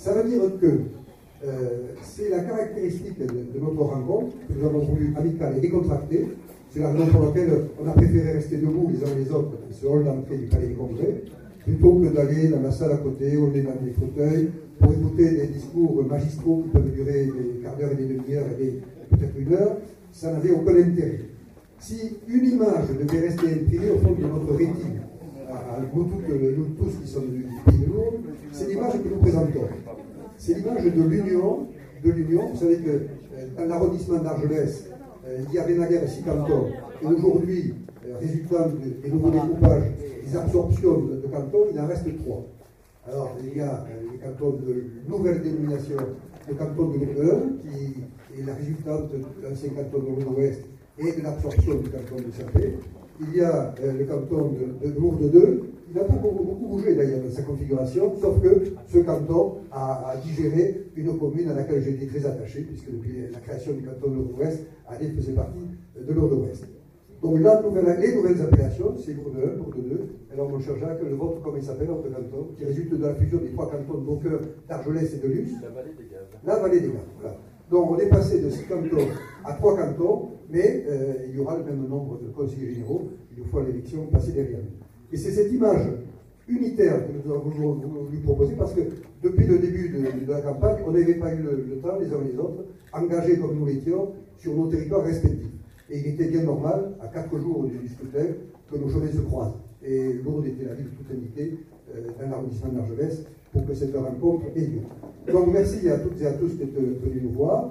Ça veut dire que c'est la caractéristique de notre rencontre, que nous avons voulu amicale et décontractée. C'est la raison pour laquelle on a préféré rester debout les uns et les autres dans ce hall d'entrée du Palais des Congrès, plutôt que d'aller dans la salle à côté, on est dans des fauteuils, pour écouter des discours magistraux qui peuvent durer des quarts d'heure et des demi-heures et peut-être une heure. Ça n'avait aucun intérêt. Si une image devait rester imprimée au fond de notre rétine, à nous tous qui sommes du pays de Lourdes, c'est l'image que nous présentons. C'est l'image de l'union. Vous savez que dans l'arrondissement d'Argelès, il y avait naguère 6 cantons, et aujourd'hui, résultant des nouveaux découpages, des absorptions de cantons, il en reste 3. Alors, il y a les cantons de nouvelle dénomination, le canton de Lourdes, qui est la résultante de l'ancien canton de l'Ouest et de l'absorption du canton de Sapé. Il y a le canton de Lourdes 2, il n'a pas beaucoup bougé d'ailleurs dans sa configuration, sauf que ce canton a digéré une commune à laquelle j'étais très attaché, puisque depuis la création du canton de l'Ouest, Alès faisait partie de l'Ouest. Donc les nouvelles appellations, c'est Lourdes 1, Lourdes 2. Alors mon cher Jacques, le vôtre, comment il s'appelle, votre canton, qui résulte de la fusion des 3 cantons de Beaucoeur, d'Argelès et de Luce. La vallée des Gaves. La vallée des Gaves, voilà. Donc on est passé de 6 cantons à 3 cantons, mais il y aura le même nombre de conseillers généraux, une fois l'élection passée derrière nous. Et c'est cette image unitaire que nous avons voulu proposer, parce que depuis le début de la campagne, on n'avait pas eu le temps, les uns et les autres, engagés comme nous l'étions, sur nos territoires respectifs. Et il était bien normal, à 4 jours du scrutin, que nos chemins se croisent. Et Lourdes était la ville toute indiquée dans l'arrondissement d'Argelès pour que cette rencontre ait lieu. Donc merci à toutes et à tous d'être venus nous voir.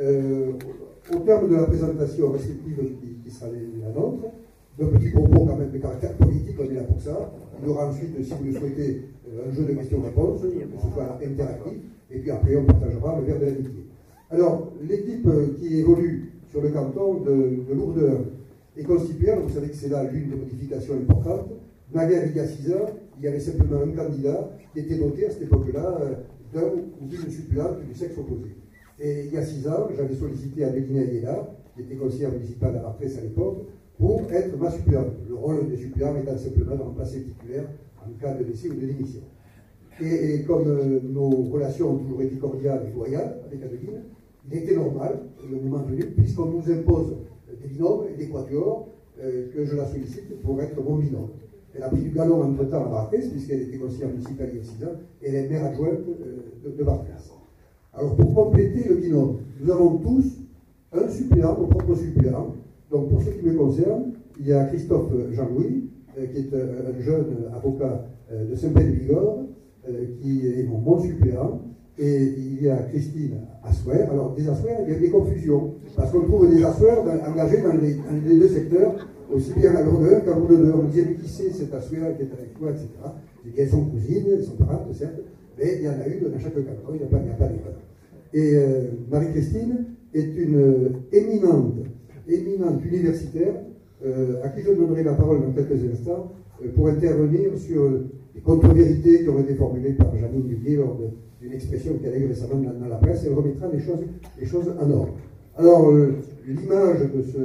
Au terme de la présentation respective qui sera la nôtre, de petits propos quand même de caractère politique, on est là pour ça. Il y aura ensuite, si vous le souhaitez, un jeu de questions-réponses, que ce soit interactif, et puis après on partagera le verre de l'amitié. Alors, l'équipe qui évolue sur le canton de Lourdes est constituée, vous savez que c'est là l'une des modifications importantes. Naguère, il y a 6 ans, il y avait simplement un candidat qui était doté à cette époque-là d'un ou d'une suppléante du sexe opposé. Et il y a 6 ans, j'avais sollicité Adeline Ayala, qui était conseillère municipale à Martrès à l'époque, pour être ma suppléante. Le rôle des suppléants étant simplement de remplacer le titulaire en cas de décès ou de démission. Et comme nos relations ont toujours été cordiales et loyales avec Adeline, il était normal, le moment venu, puisqu'on nous impose des binômes et des quatuors, que je la sollicite pour être mon binôme. Elle a pris du galon entre-temps à Martrès, puisqu'elle était conseillère municipale il y a 6 ans, et elle est maire adjointe de Martrès. Alors pour compléter le binôme, nous avons tous un suppléant, mon propre suppléant. Donc pour ce qui me concerne, il y a Christophe Jean-Louis, qui est un jeune avocat de Saint-Pé-de-Bigorre, qui est mon suppléant. Et il y a Christine Assuer. Alors, des Assuer, il y a des confusions, parce qu'on trouve des Assuer engagés dans les 2 secteurs, aussi bien à Lourdes 1 qu'à Lourdes 2. On disait, mais qui c'est cette Assuer qui est avec toi, etc. Elles sont cousines, elles sont parentes, certes, mais il y en a une dans chaque canton, il n'y a pas d'erreur. Et Marie-Christine est une éminente universitaire, à qui je donnerai la parole dans quelques instants, pour intervenir sur les contre-vérités qui ont été formulées par Janine Dubier lors d'une expression qu'elle a eue récemment dans la presse. Elle remettra les choses en ordre. Alors, l'image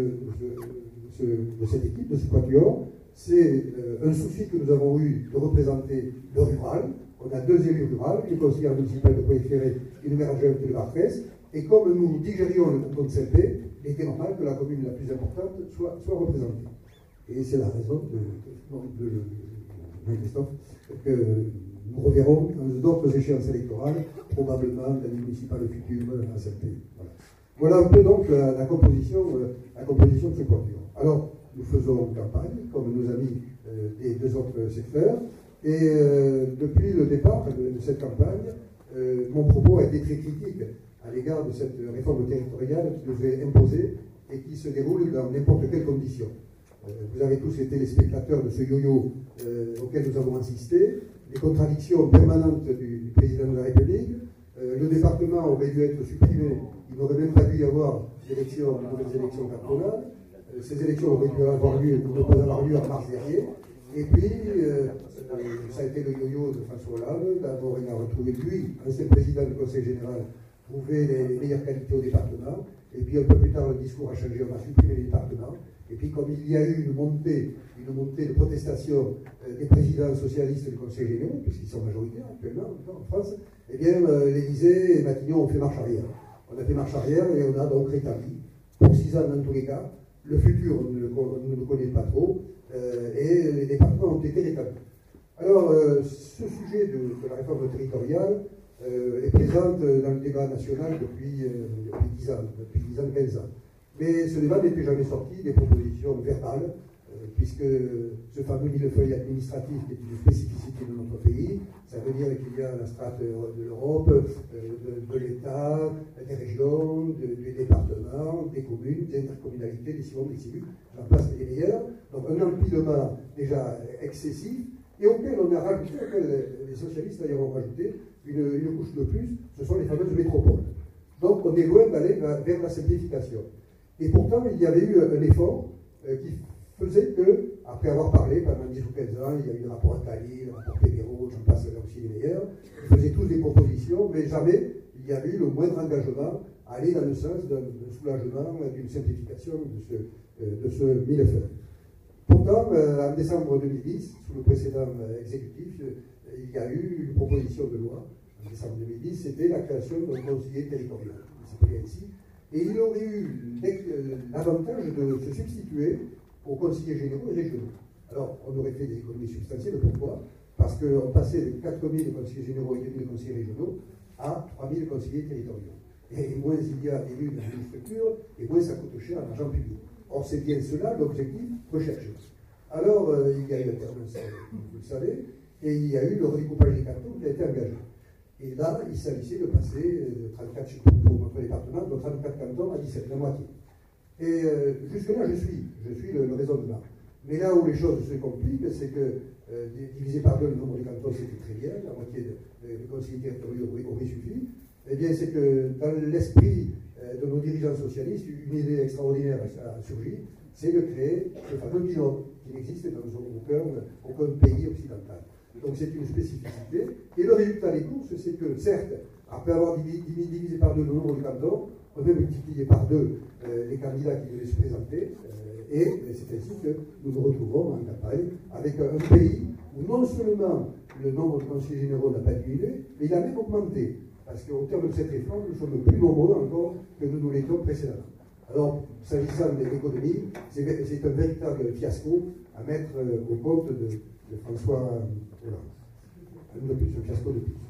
de cette équipe, de ce quatuor, c'est un souci que nous avons eu de représenter le rural. On a 2 élus ruraux, une conseillère municipale de Poix-Ferré et une maire adjointe de Martrès. Et comme nous digérions le canton de Saint-Pé, il était normal que la commune la plus importante soit représentée. Et c'est la raison de Christophe, que nous reverrons dans d'autres échéances électorales, probablement dans les municipales futures à Saint-Pé. Voilà un peu donc la composition de ce quatuor. Alors, nous faisons campagne, comme nos amis des 2 autres secteurs, et depuis le départ de cette campagne, mon propos a été très critique à l'égard de cette réforme territoriale qui nous est imposée et qui se déroule dans n'importe quelles conditions. Vous avez tous été les spectateurs de ce yo-yo auquel nous avons assisté, les contradictions permanentes du président de la République. Le département aurait dû être supprimé, il n'aurait même pas dû y avoir de nouvelles élections cantonales. Ces élections auraient dû avoir lieu ou ne pas avoir lieu en mars dernier. Et puis, ça a été le yo-yo de François Hollande. D'abord, il a retrouvé lui, ancien président du Conseil général, trouver les meilleures qualités au département. Et puis un peu plus tard, le discours a changé, on a supprimé les départements. Et puis comme il y a eu une montée de protestation des présidents socialistes du Conseil général, puisqu'ils sont majoritaires actuellement en France, eh bien l'Élysée et Matignon ont fait marche arrière. On a fait marche arrière et on a donc rétabli, pour 6 ans dans tous les cas, le futur on ne le connaît pas trop, et les départements ont été rétablis. Alors ce sujet de la réforme territoriale est présente dans le débat national depuis 10 ans, 15 ans. Mais ce débat n'était jamais sorti des propositions verbales, puisque ce fameux millefeuille administratif qui est une spécificité de notre pays, ça veut dire qu'il y a la strate de l'Europe, de l'État, des régions, des départements, des communes, des intercommunalités, des CIVOM, des CIVU, j'en passe les meilleurs. Donc un empilement déjà excessif, et auquel on a rajouté, auquel les socialistes d'ailleurs ont rajouté, une couche de plus, ce sont les fameuses métropoles. Donc on est loin d'aller vers la simplification. Et pourtant, il y avait eu un effort qui faisait que, après avoir parlé pendant 10 ou 15 ans, il y a eu le rapport Attali, le rapport Péguero, j'en passe là aussi les meilleurs, ils faisaient tous des propositions, mais jamais il y avait eu le moindre engagement à aller dans le sens d'un soulagement, d'une simplification de ce millefeuille. Pourtant, en décembre 2010, sous le précédent exécutif, il y a eu une proposition de loi, en décembre 2010, c'était la création d'un conseiller territorial, il s'appelait ainsi, et il aurait eu l'avantage de se substituer aux conseillers généraux et régionaux. Alors, on aurait fait des économies substantielles, pourquoi? Parce qu'on passait de 4000 conseillers généraux et 2000 conseillers régionaux à 3000 conseillers territoriaux. Et moins il y a d'élus dans une structure, et moins ça coûte cher en argent public. Or, c'est bien cela l'objectif recherché. Alors, il y a eu alternance, vous le savez, et il y a eu le redécoupage des cantons qui a été engagé. Et là, il s'agissait de passer de 34 pour notre département, de 34 cantons à 17, la moitié. Et jusque-là, je suis le raisonnement. Mais là où les choses se compliquent, c'est que diviser par 2 le nombre de cantons, c'était très bien, la moitié des conseillers territoriaux aurait suffi. Eh bien, c'est que dans l'esprit de nos dirigeants socialistes, une idée extraordinaire a surgi, c'est de créer ce fameux binôme qui n'existe dans aucun pays occidental. Donc c'est une spécificité. Et le résultat des courses, c'est que, certes, après avoir divisé par 2 le nombre de cantons, on peut multiplier par 2 les candidats qui devaient se présenter, et c'est ainsi que nous nous retrouvons en campagne avec un pays où non seulement le nombre de conseillers généraux n'a pas diminué, mais il a même augmenté. Parce qu'au terme de cette réforme, nous sommes plus nombreux encore que nous l'étions précédemment. Alors, s'agissant de l'économie, c'est un véritable fiasco à mettre au compte de François Hollande. Un fiasco de plus.